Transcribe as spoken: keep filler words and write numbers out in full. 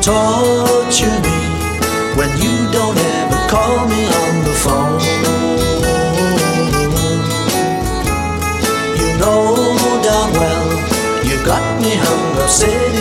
torture me when you don't ever call me on the phone. You know damn well you got me hung up, said